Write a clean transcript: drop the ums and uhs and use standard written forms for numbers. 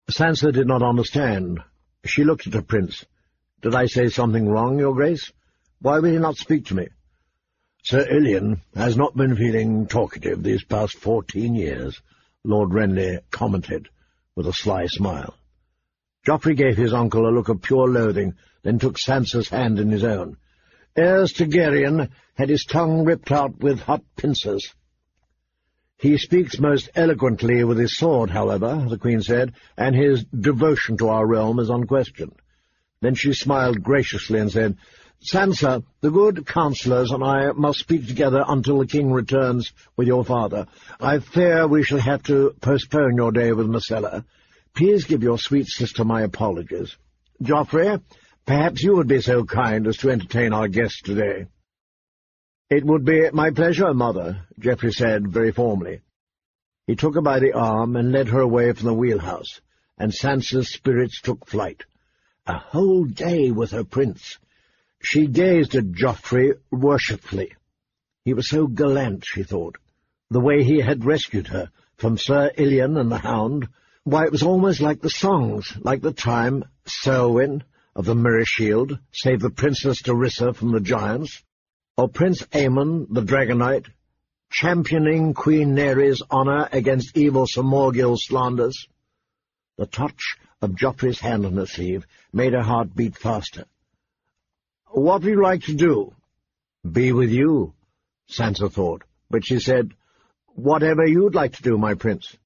Sansa did not understand. She looked at her prince. "Did I say something wrong, your grace? Why will you not speak to me?" "Sir Ilyn has not been feeling talkative these past 14 years, Lord Renly commented, with a sly smile. Joffrey gave his uncle a look of pure loathing, then took Sansa's hand in his own. Aerys Targaryen had his tongue ripped out with hot pincers. "He speaks most eloquently with his sword, however," the Queen said, "and his devotion to our realm is unquestioned." Then she smiled graciously and said, "Sansa, the good counsellors and I must speak together until the king returns with your father. I fear we shall have to postpone your day with Myrcella. Please give your sweet sister my apologies. Joffrey, perhaps you would be so kind as to entertain our guests today." "It would be my pleasure, Mother," Joffrey said very formally. He took her by the arm and led her away from the wheelhouse, and Sansa's spirits took flight. A whole day with her prince. She gazed at Joffrey worshipfully. He was so gallant, she thought. The way he had rescued her from Sir Ilyn and the Hound, why, it was almost like the songs, like the time Selwyn of the Mirror Shield saved the Princess Dorissa from the giants, or Prince Aemon the Dragonite, championing Queen Nerys' honour against evil Sir Morgil's slanders. The touch of Joffrey's hand on her sleeve made her heart beat faster. "What would you like to do?" "Be with you," Sansa thought, but she said, "Whatever you'd like to do, my prince."